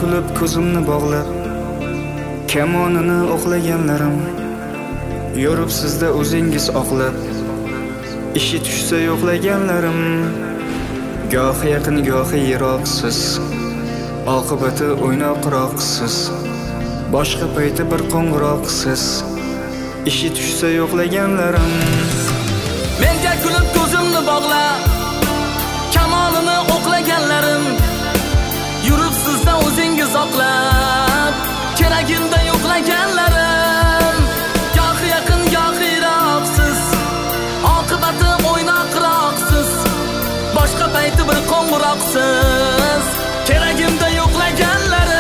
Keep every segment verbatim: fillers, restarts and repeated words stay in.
kulib ko'zimni bog'lab kamonini o'qlaganlarim yurib sizda o'zingiz oqlab ishi tushsa yo'qlaganlarim gohi yaqin gohi yiroqsiz oqibati o'ynoqroqsiz boshqa payti bir qo'ng'iroqsiz ishi tushsa yo'qlaganlarim menga kulib ko'zimni bog'lab kamonini o'qlaganlarim yurib sizda o'zingiz oqlab keragimda yo'qlaganlarim gohi yaqin gohi yiroqsiz oqibati o'ynoqroqsiz boshqa payti bir qo'ng'iroqsiz keragimda yo'qlaganlarim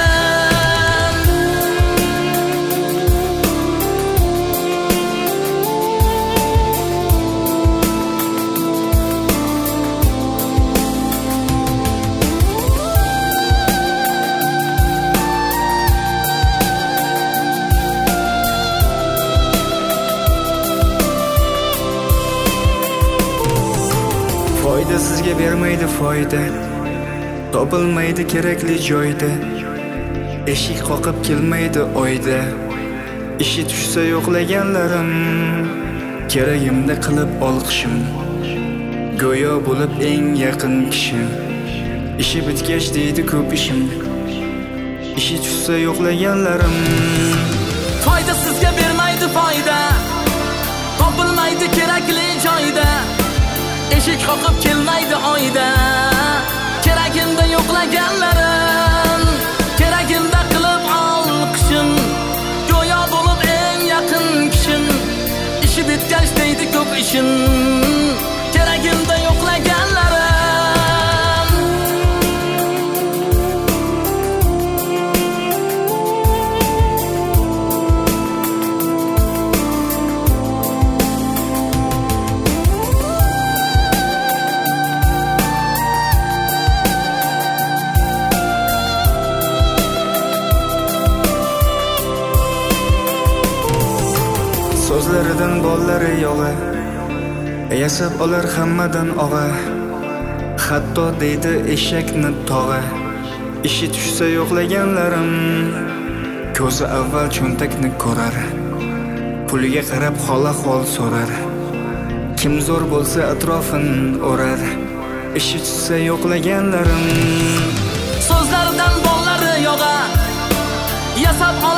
foyda sizga bermaydi foyda topilmaydi kerakli joyda eshik qoqib kelmaydi oyda ishi tushsa yo'qlaganlarim keragimda qilib olqishim go'yo bo'lib eng yaqin kishim ishi bitgach deydi ko'p ishim ishi tushsa yo'qlaganlarim foyda sizga bermaydi foyda topilmaydi kerakli joyda eshik qoqib kelmaydi oyda keragimda yo'qlaganlarim keragimda qilib olqishim go'yo bo'lib eng yaqin kishim ishi bitgach deydi ko'p ishim keragimda yo'qlaganlarim so'zlaridan bollari yog'a yasab olar hammadan og'a hatto deydi eshakni tog'a ishi tushsa yo'qlaganlarim ko'zi avval cho'ntakni ko'rar puliga qarab hol ahvol so'rar kim zo'r bo'lsa atrofin o'rar ishi tushsa yo'qlaganlarim so'zlaridan bollari yog'a yasab